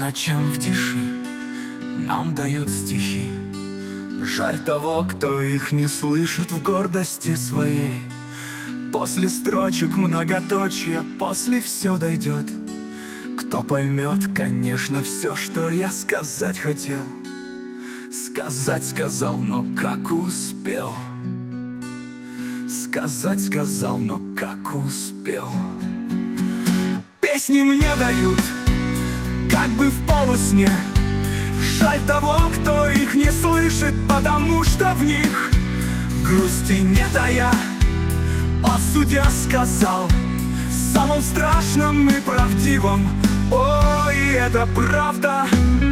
ночам в тиши нам дают стихи. Жаль того, кто их не слышит в гордости своей. После строчек многоточия, после все дойдет. Кто поймет, конечно, все, что я сказать хотел. Сказать сказал, но как успел. Сказать сказал, но как успел. Песни мне дают, как бы в полусне. Жаль того, кто их не слышит, потому что в них грусти нет, а я о судья сказал, самом страшном и правдивом. Ой, это правда.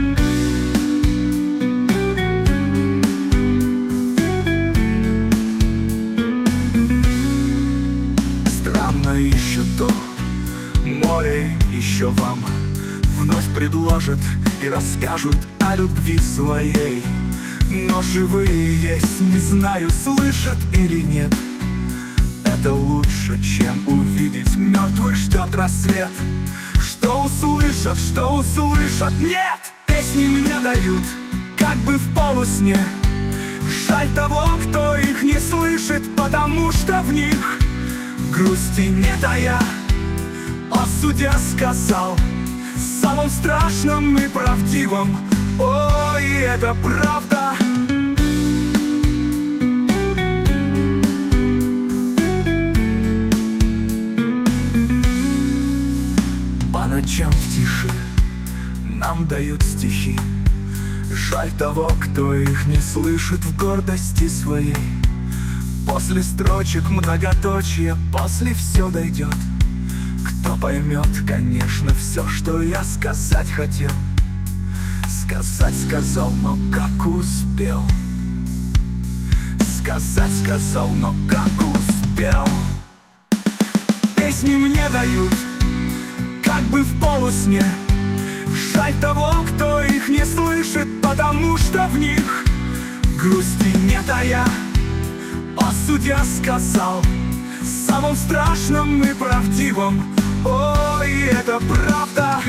Странно еще то, море еще вам вновь предложат и расскажут о любви своей. Но живые есть, не знаю, слышат или нет. Это лучше, чем увидеть мертвых, ждет рассвет. Что услышат, нет! Песни мне дают, как бы в полусне. Жаль того, кто их не слышит, потому что в них грусти нет, а я о судья сказал, самом страшном и правдивом. Ой, это правда. По ночам в тиши нам дают стихи. Жаль того, кто их не слышит в гордости своей. После строчек многоточия, после все дойдет. Кто поймет, конечно, все, что я сказать хотел. Сказать сказал, но как успел. Сказать сказал, но как успел. Песни мне дают, как бы в полусне. Жаль того, кто их не слышит, потому что в них грусти нет, а я о судья сказал, самом страшном и правдивом. Ой, это правда.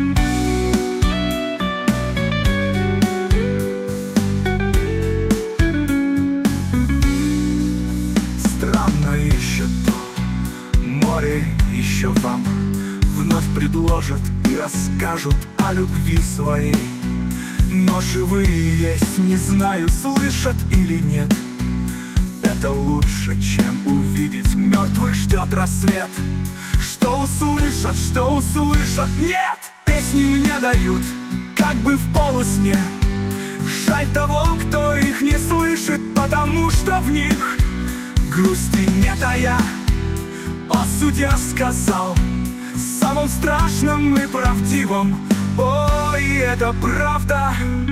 Странно еще то, море еще вам вновь предложат и расскажут о любви своей. Но живые есть, не знаю, слышат или нет. Это лучше, чем увидеть мертвых, ждет рассвет. Что услышат, нет! Песни мне дают, как бы в полусне. Жаль того, кто их не слышит, потому что в них грусти нет, а я о судья сказал, самом страшном и правдивом. Ой, это правда.